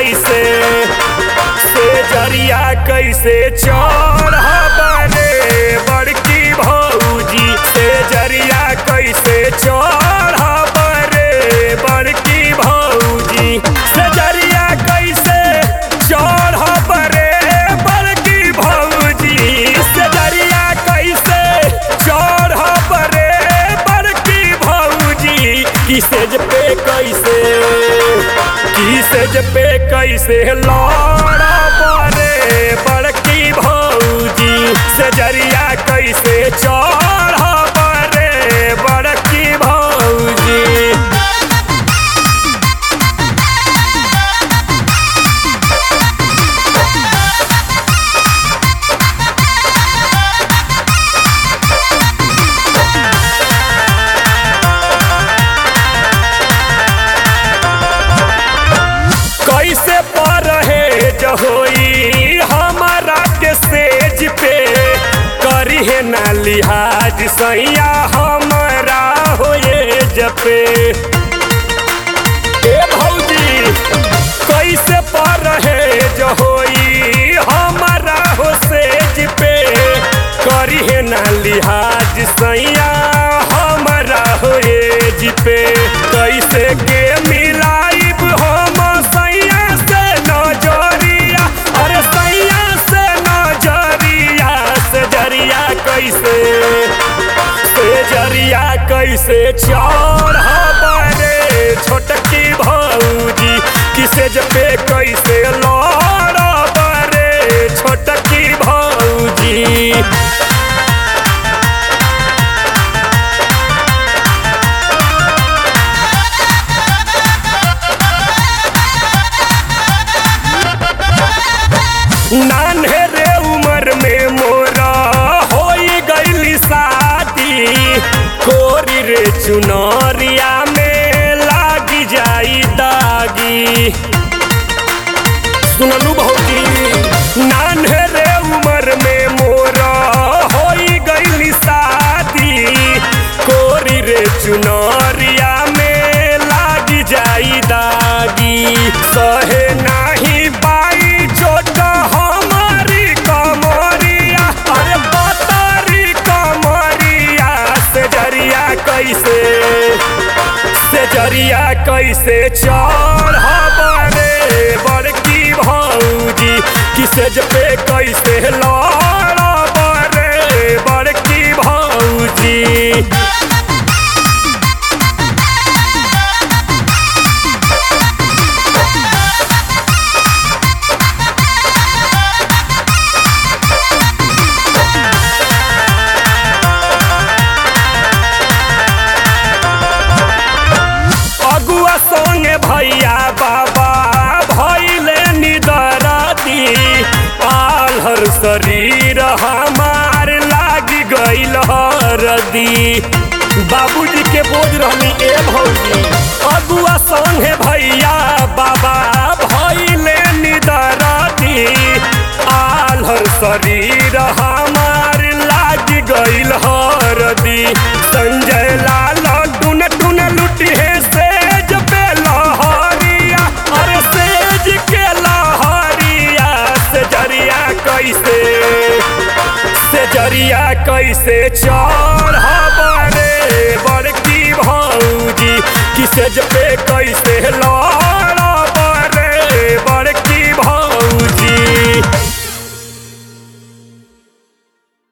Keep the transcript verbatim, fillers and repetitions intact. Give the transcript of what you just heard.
कैसे से जरिया कैसे चढ़ब रे बड़की भौजी से जरिया कैसे चढ़ब रे बड़की भौजी से जरिया कैसे चढ़ब रे बड़की भौजी से जरिया कैसे चढ़ब रे बड़की भौजी किसेज पे कैसे किसेज पे कैसे लड़ब रे बड़की भौजी से जरिया कैसे चढ़ब रे बड़की भौजी। कैसे परहेज होई हमारा के सेज पे करिहे ना लिहाज सैया हमारा होए जपे ए भौजी कैसे परहेज होई हमारा हो सेज पे करिहे ना लिहाज सैया हमारा होए जपे कैसे के मिलाइब हम सैया से नजरिया अरे सैया से नजरिया से जरिया कैसे से जरिया कैसे चढ़ब रे छोटकी भौजी किसेज पे कैसे लड़ब रे छोटकी भौजी। नान्हे रे उम्र में मोरा होई गईली शादी कोरी रे चुनरिया में लागी जाई दागी सुनलू भौजी नान्हे रे उम्र में मोरा होई गईली शादी कोरी रे चुनरिया में लागी जाई दागी सहे नाही पाई चोट हमारी कमरिया अरे बतरी कमरिया से जरिया कैसे से जरिया कैसे चढ़ब रे बड़की भौजी किसेज पे कैसे लड़ब रे बड़की भौजी। संगे भैया बाबा भैले निदरती आल्हर शरीर हमार लागी गईल हरदी बाबूजी के बोझ रहनी ए भौजी अगुआ संगे भैया बाबा भैले निदरती आल्हर शरीर हमार लागी गईल हरदी संजय लाल टुन टुन लुटी है सेज पे लहरिया अरे सेज के लहरिया से जरिया कैसे से जरिया कैसे चढ़ब रे बड़की भौजी किसेज पे कैसे ल